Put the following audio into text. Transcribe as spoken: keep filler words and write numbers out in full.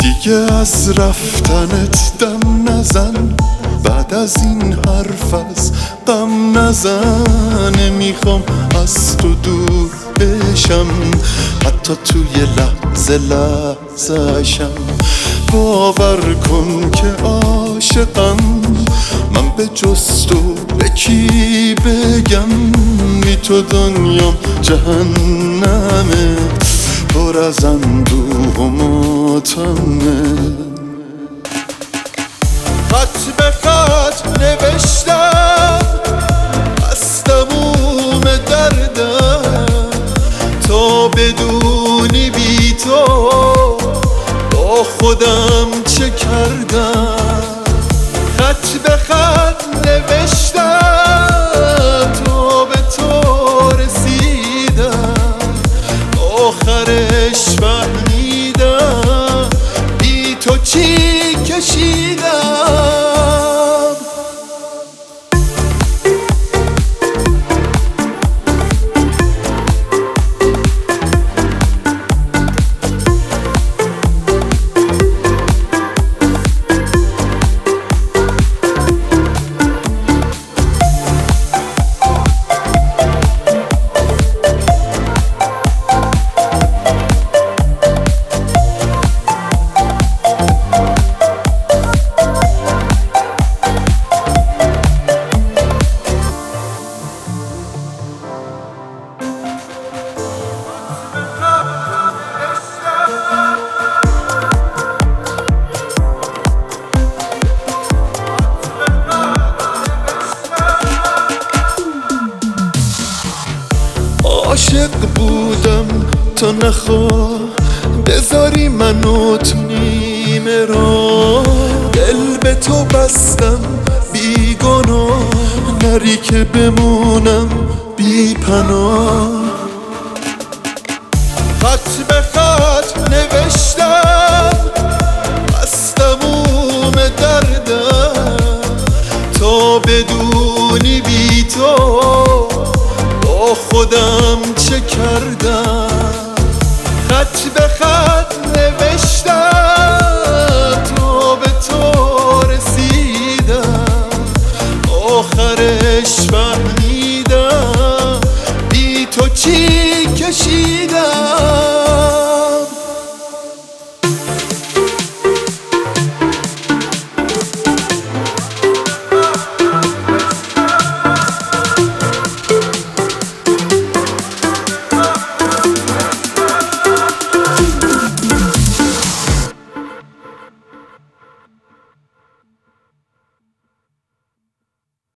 دیگه از رفتنت دم نزن، بعد از این حرف از غم نزن. نمیخوام از تو دور بشم، حتی توی لحظه لحظه‌شم. باور کن که عاشقم، من به جز تو به کی بگم؟ بی تو دنیام جهنمه، پر از اندوه و ماتمه. خط به خط نوشتم از تموم دردم، تا بدونی بی تو با خودم چه کردم. خط به خط نوشتم تا به تو رسیدم، آخرش فهمیدم بی تو چی کشیدم. عاشق بودم تا نخواه بذاری منو تو نیمه را، دل به تو بستم بی گناه، نری که بمونم بی پناه. خط به خط نوشتم از تموم دردم، تا بدونی بی تو با خودم چه کردم.